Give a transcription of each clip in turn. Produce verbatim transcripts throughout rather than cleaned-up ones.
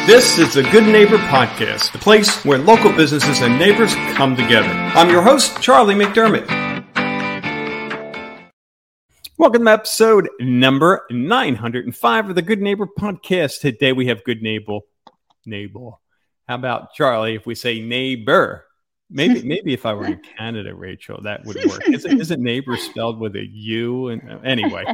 This is the Good Neighbor Podcast, the place where local businesses and neighbors come together. I'm your host, Charlie McDermott. Welcome to episode number nine hundred five of the Good Neighbor Podcast. Today we have Good Neighbor. Neighbor. How about, Charlie, if we say neighbor? Maybe maybe if I were in Canada, Rachel, that would work. Isn't, isn't neighbor spelled with a U? And anyway,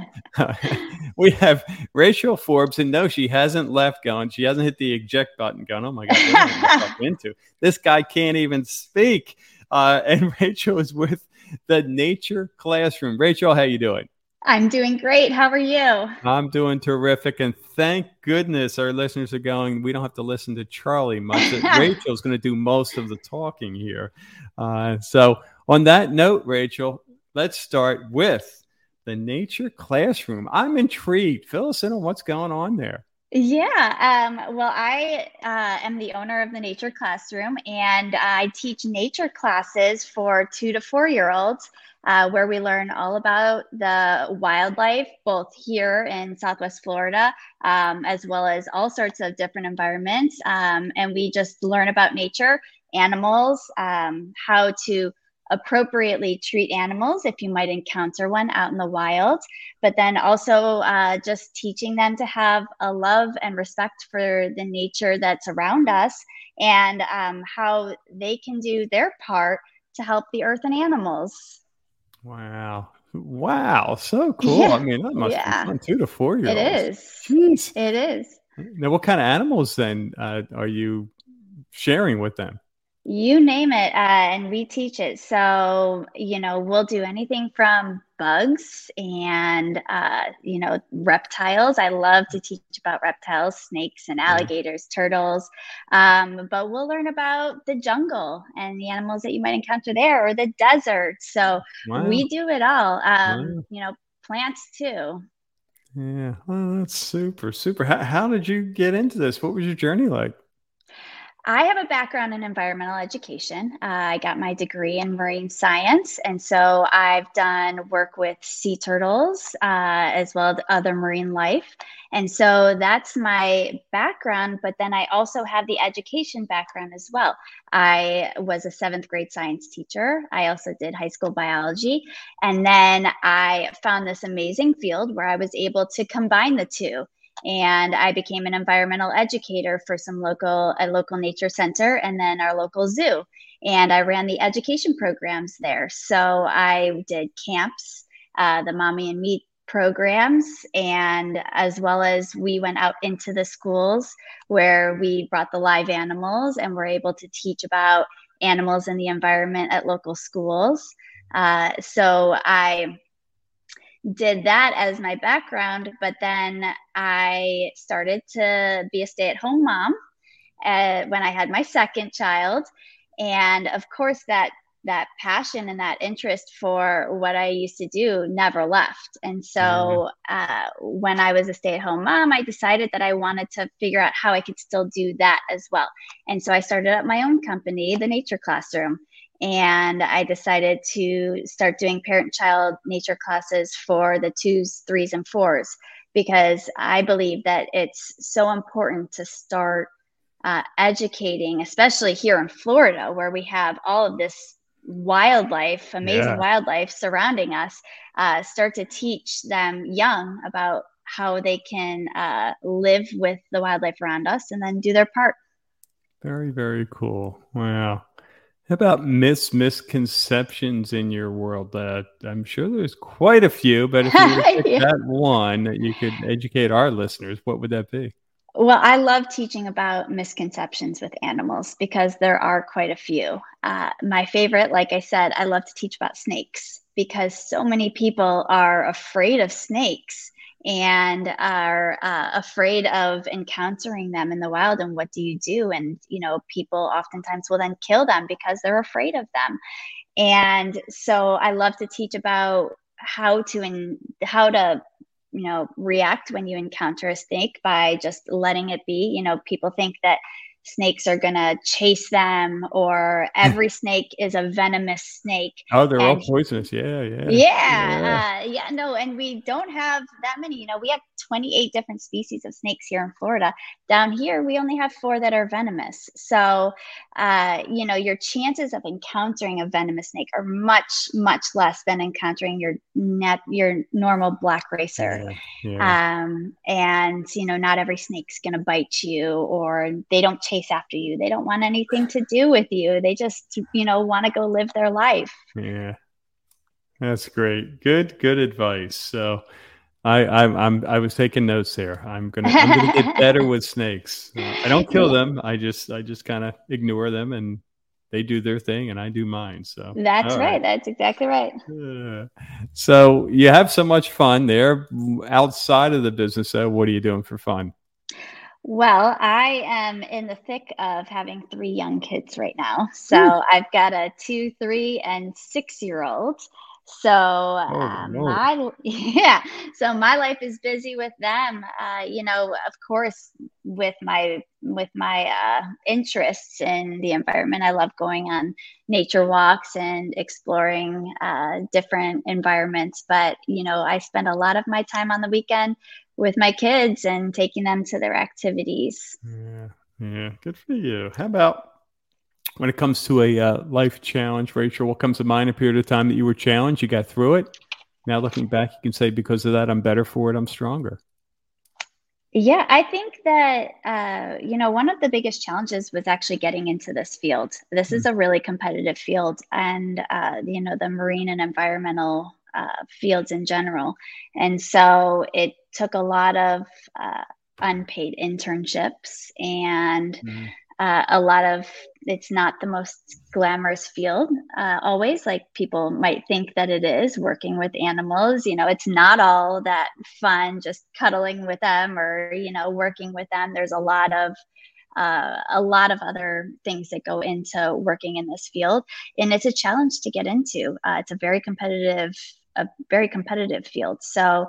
we have Rachel Forbes, and no, she hasn't left going. She hasn't hit the eject button going, oh my God, what am I fucking into? This guy can't even speak. Uh, and Rachel is with the Nature Classroom. Rachel, how you doing? I'm doing great. How are you? I'm doing terrific. And thank goodness our listeners are going, we don't have to listen to Charlie much. Rachel's going to do most of the talking here. Uh, so on that note, Rachel, let's start with the Nature Classroom. I'm intrigued. Fill us in on what's going on there. Yeah. Um, well, I uh, am the owner of the Nature Classroom, and I teach nature classes for two to four year olds. Uh, where we learn all about the wildlife, both here in Southwest Florida, um, as well as all sorts of different environments. Um, and we just learn about nature, animals, um, how to appropriately treat animals if you might encounter one out in the wild, but then also uh, just teaching them to have a love and respect for the nature that's around us, and um, how they can do their part to help the earth and animals. Wow. Wow. So cool. Yeah. I mean, that must yeah. be fun. Two to four year olds. It is. Jeez. It is. Now, what kind of animals then uh, are you sharing with them? You name it, uh, and we teach it. So, you know, we'll do anything from bugs and, uh, you know, reptiles. I love to teach about reptiles, snakes and alligators, yeah. turtles. Um, but we'll learn about the jungle and the animals that you might encounter there, or the desert. So wow. we do it all, um, wow. you know, plants too. Yeah. Oh, that's super, super. How, how did you get into this? What was your journey like? I have a background in environmental education. Uh, I got my degree in marine science, and so I've done work with sea turtles uh, as well as other marine life. And so that's my background, but then I also have the education background as well. I was a seventh grade science teacher. I also did high school biology. And then I found this amazing field where I was able to combine the two. And I became an environmental educator for some local, a local nature center, and then our local zoo. And I ran the education programs there. So I did camps, uh, the Mommy and Me programs, and as well as we went out into the schools where we brought the live animals and were able to teach about animals and the environment at local schools. Uh, so I did that as my background, but then I started to be a stay-at-home mom uh, when I had my second child. And of course, that that passion and that interest for what I used to do never left. And so uh, when I was a stay-at-home mom, I decided that I wanted to figure out how I could still do that as well. And so I started up my own company, the Nature Classroom. And I decided to start doing parent-child nature classes for the twos, threes, and fours, because I believe that it's so important to start uh, educating, especially here in Florida, where we have all of this wildlife, amazing yeah. wildlife surrounding us, uh, start to teach them young about how they can uh, live with the wildlife around us and then do their part. Very, very cool. Wow. How about mis misconceptions in your world? Uh, I'm sure there's quite a few, but if you were to pick yeah. that one that you could educate our listeners, what would that be? Well, I love teaching about misconceptions with animals because there are quite a few. Uh, my favorite, like I said, I love to teach about snakes because so many people are afraid of snakes and are uh, afraid of encountering them in the wild. And what do you do? And, you know, people oftentimes will then kill them because they're afraid of them. And so I love to teach about how to, in, how to, you know, react when you encounter a snake by just letting it be. You know, people think that snakes are going to chase them, or every snake is a venomous snake. Oh, they're all And poisonous. Yeah, yeah. yeah, uh, yeah, no, and we don't have that many. You know, we have twenty-eight different species of snakes here in Florida. Down here, we only have four that are venomous. So, uh, you know, your chances of encountering a venomous snake are much, much less than encountering your net, your normal black racer. Yeah, yeah. Um, and, you know, not every snake's going to bite you, or they don't chase after you. They don't want anything to do with you. They just, you know, want to go live their life. Yeah. That's great. Good, good advice. So I, I'm, I'm, I was taking notes there. I'm gonna, I'm gonna get better with snakes. Uh, I don't kill them. I just, I just kind of ignore them, and they do their thing, and I do mine. So That's all right. right. That's exactly right. Uh, so you have so much fun there outside of the business. Uh, what are you doing for fun? Well, I am in the thick of having three young kids right now. So Woo. I've got a two, three, and six year old. So Holy uh, moly. my yeah, so my life is busy with them. Uh, you know, of course, with my with my uh, interests in the environment, I love going on nature walks and exploring uh, different environments. But you know, I spend a lot of my time on the weekend with my kids and taking them to their activities. Yeah, yeah, good for you. How about when it comes to a uh, life challenge, Rachel? What comes to mind? A period of time that you were challenged, you got through it. Now looking back, you can say, because of that, I'm better for it. I'm stronger. Yeah, I think that, uh, you know, one of the biggest challenges was actually getting into this field. This is Mm. a really competitive field, and, uh, you know, the marine and environmental uh, fields in general. And so it took a lot of uh, unpaid internships and Mm. uh, a lot of, it's not the most glamorous field uh, always, like people might think that it is. Working with animals, you know, it's not all that fun just cuddling with them or, you know, working with them. There's a lot of uh, a lot of other things that go into working in this field, and it's a challenge to get into. Uh, it's a very competitive a very competitive field. So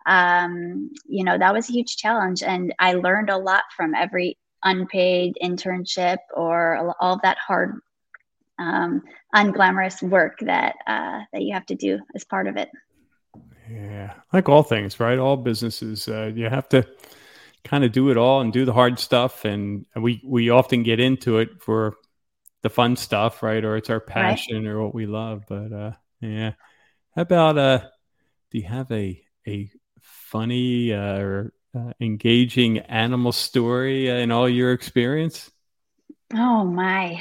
um, you know, that was a huge challenge, and I learned a lot from every unpaid internship or all of that hard, um, unglamorous work that uh, that you have to do as part of it. Yeah, like all things, right? All businesses, uh, you have to kind of do it all and do the hard stuff, and we we often get into it for the fun stuff, right? Or it's our Right. passion or what we love. But uh, yeah, how about uh, do you have a a funny uh, or uh, engaging animal story uh, in all your experience? Oh my.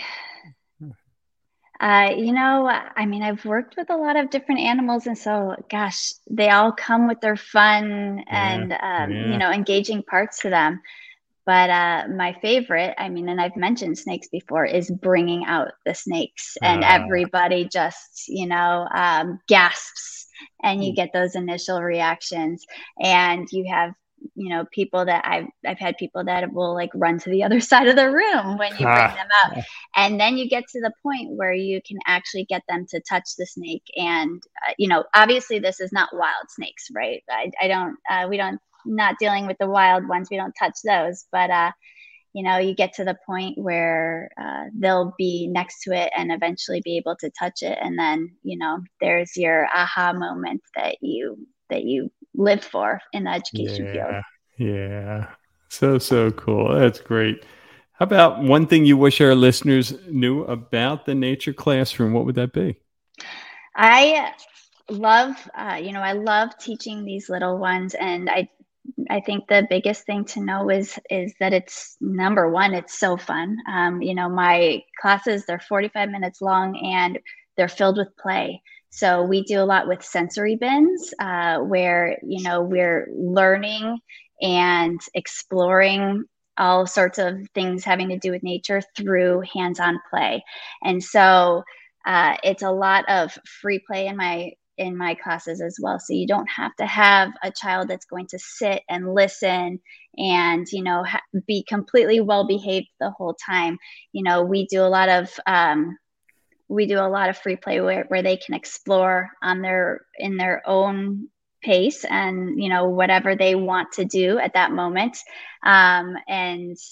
Uh, you know, I mean, I've worked with a lot of different animals, and so, gosh, they all come with their fun Yeah, and, um, you yeah, know, engaging parts to them. But uh, my favorite, I mean, and I've mentioned snakes before, is bringing out the snakes, and uh, everybody just, you know, um, gasps, and you get those initial reactions, and you have, you know, people that I've I've had people that will like run to the other side of the room when you bring ah, them out, and then you get to the point where you can actually get them to touch the snake, and uh, you know, obviously this is not wild snakes, right? I, I don't, uh, we don't not dealing with the wild ones. We don't touch those, but uh, you know, you get to the point where uh, they'll be next to it and eventually be able to touch it, and then you know, there's your aha moment that you that you live for in the education field. yeah, yeah. So so cool. That's great. How about one thing you wish our listeners knew about the nature classroom? What would that be? I love, uh, you know, I love teaching these little ones, and I I think the biggest thing to know is is that it's number one, it's so fun. Um, you know, my classes, they're forty-five minutes long and they're filled with play. So we do a lot with sensory bins, uh, where you know we're learning and exploring all sorts of things having to do with nature through hands-on play. And so uh, it's a lot of free play in my in my classes as well. So you don't have to have a child that's going to sit and listen and, you know, ha- be completely well behaved the whole time. You know, we do a lot of, um, we do a lot of free play where, where they can explore on their, in their own pace and, you know, whatever they want to do at that moment. Um, and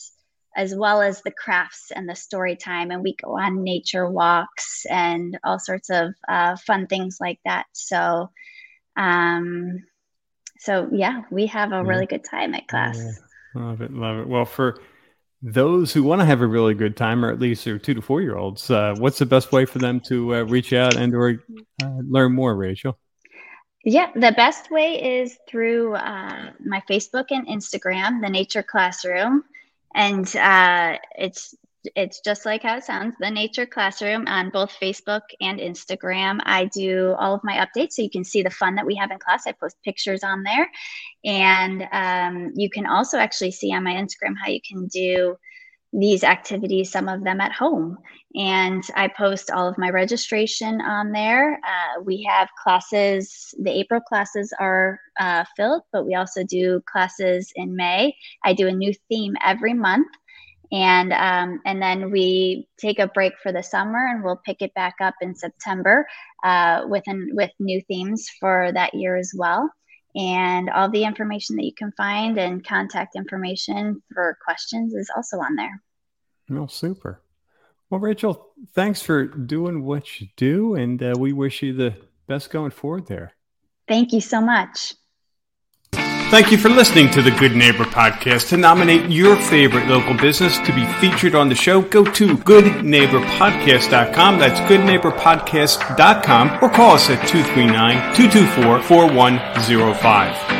as well as the crafts and the story time. And we go on nature walks and all sorts of uh, fun things like that. So, um, so yeah, we have a yeah. really good time at class. Yeah. Love it. Love it. Well, for those who want to have a really good time, or at least their two to four year olds, uh, what's the best way for them to uh, reach out and or uh, learn more, Rachel? Yeah, the best way is through uh, my Facebook and Instagram, The Nature Classroom. And uh, it's it's just like how it sounds, The Nature Classroom, on both Facebook and Instagram. I do all of my updates, so you can see the fun that we have in class. I post pictures on there. And um, you can also actually see on my Instagram how you can do these activities, some of them at home. And I post all of my registration on there. Uh, we have classes, the April classes are uh, filled, but we also do classes in May. I do a new theme every month. And um, and then we take a break for the summer, and we'll pick it back up in September uh, with, an, with new themes for that year as well. And all the information that you can find and contact information for questions is also on there. Oh, super. Well, Rachel, thanks for doing what you do, and uh, we wish you the best going forward there. Thank you so much. Thank you for listening to the Good Neighbor Podcast. To nominate your favorite local business to be featured on the show, go to good neighbor podcast dot com. That's good neighbor podcast dot com, or call us at two three nine, two two four, four one zero five.